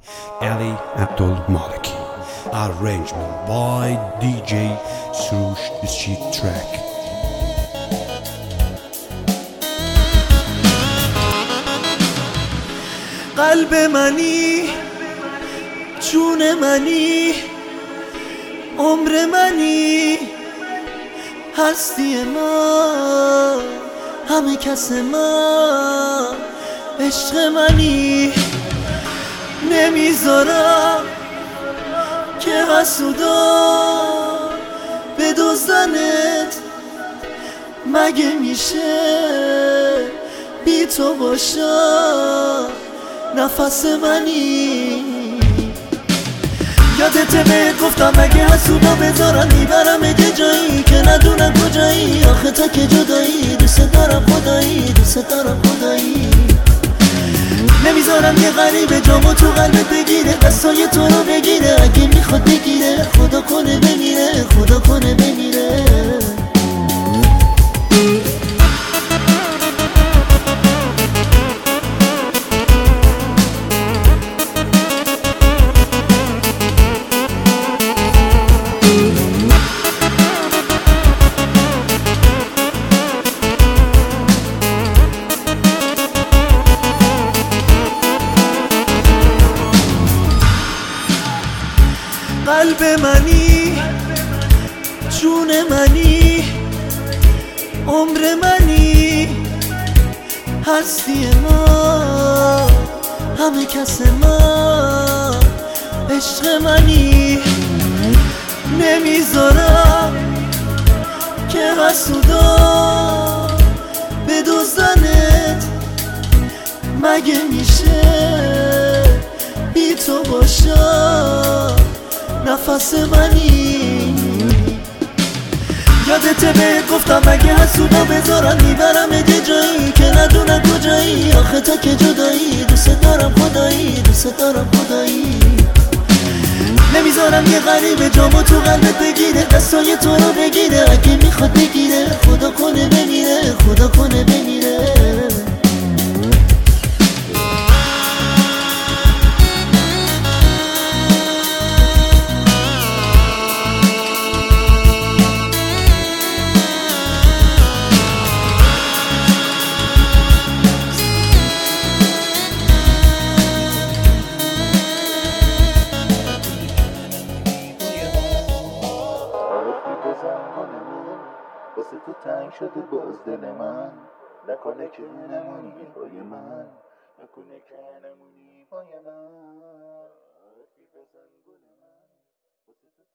Ali Abdul Maliki. Arrangement by DJ Surush Street Track. قلب منی، جون منی، عمر منی، هستی من، همه کس من، عشق منی. نمیذارم که حسودا بدزدنت، مگه میشه بی تو باشم نفس منی. یادت بهت گفتم اگه حسودا بذارن میبرم یه جایی که ندونم کجایی. آخه تا که جدایی دوست دارم خدایی، دوست دارم خدایی. نمیذارم یه غریبه جامو تو قلبت بگیره، دستای تو رو بگیره، اگه میخواد بگیره خدا کنه بمیره، خدا کنه بمیره. قلب منی، جون منی، عمر منی، هستی من، همه کس من، عشق منی. نمیذارم که حسودا بدزدنت، مگه میشه بی تو باشم نفس منی. یادت بهت گفتم اگه حسودا بذارن میبرم یه جایی که ندونم کجایی. آخه تا که جدایی دوست دارم خدایی، دوست دارم خدایی. نمیذارم یه غریبه جامو تو قلبت بگیره، دستای تو رو بگیره، اگه میخواد بگیره خدا کنه بمیره، خدا کنه بمیره. واسه تو تنگ شده باز دل من، نکنه که نمونی پای من، نکنه که نمونی پای